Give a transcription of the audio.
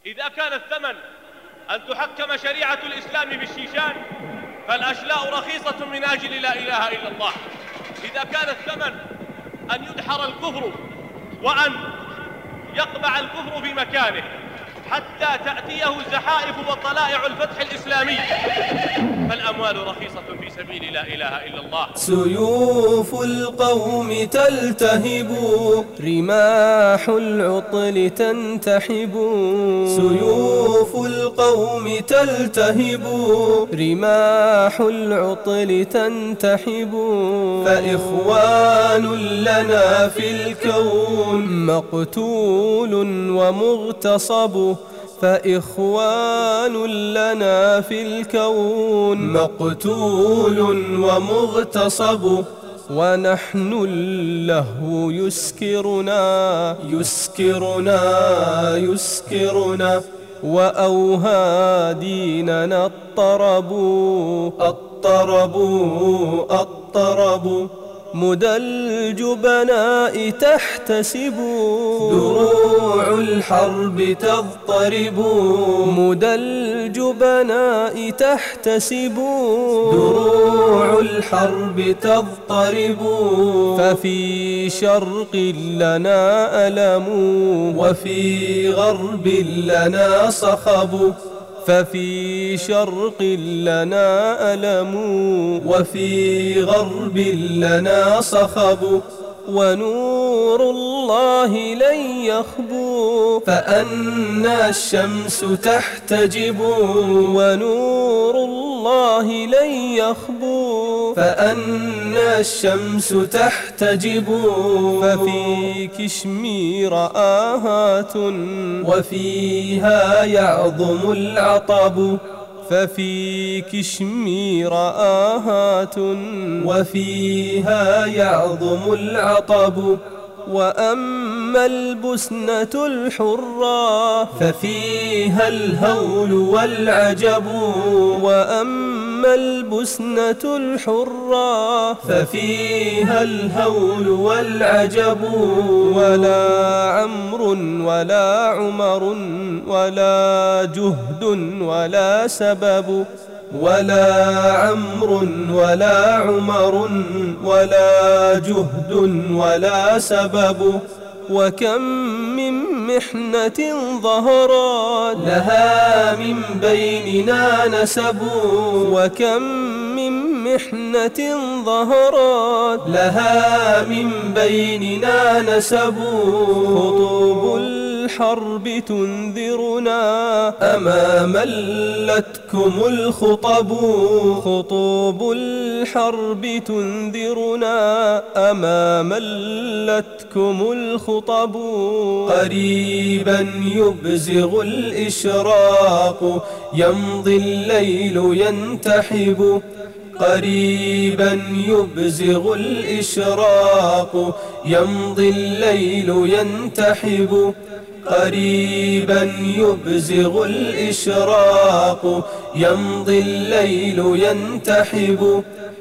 إذا كان الثمن أن تحكم شريعة الإسلام بالشيشان فالأشلاء رخيصة من أجل لا إله إلا الله. إذا كان الثمن أن يدحر الكفر وأن يقبع الكفر في مكانه حتى تأتيه زحائف وطلائع الفتح الإسلامي فالأموال رخيصة في سبيل لا إله إلا الله. سيوف القوم تلتهب، رماح العطل تنتحب. سيوف القوم تلتهب، رماح العطل تنتحب. فإخوان لنا في الكون مقتول ومغتصب. فإخوان لنا في الكون مقتول ومغتصب. ونحن اللهو يسكرنا وأوهى ديننا الطرب. مدى الجبناء تحتسب، دروع الحرب تضطرب. مدى الجبناء تحتسب، دروع الحرب تضطرب. ففي شرق لنا ألم، وفي غرب لنا صخب. ففي شرق لنا ألم، وفي غرب لنا صخب. ونور الله لن يخبو، فأنى الشمس تحتجب. ونور الله لن يخبو، فأنى الشمس تحتجب. ففي كشمير آهات، وفيها يعظم العطب. ففي كشمير آهات، وفيها يعظم العطب. وأما البسنة الحرة ففيها الهول والعجب. وأما البسنة الحرة ففيها الهول والعجب. ولا عمر ولا عمر ولا جهد ولا سبب. ولا عمر ولا عمر ولا جهد ولا سبب. وكم من محنة ظهرت لها من بيننا نسب. وكم من محنة ظهرت لها من بيننا نسب. خطوب الحرب تنذرنا أما ملتكم الخطب. خطوب الحرب تنذرنا أما ملتكم الخطب. قريبا يبزغ الإشراق يمضي الليل ينتحب. قريبا يبزغ الإشراق يمضي الليل ينتحب. قريبا يبزغ الإشراق يمضي الليل ينتحب.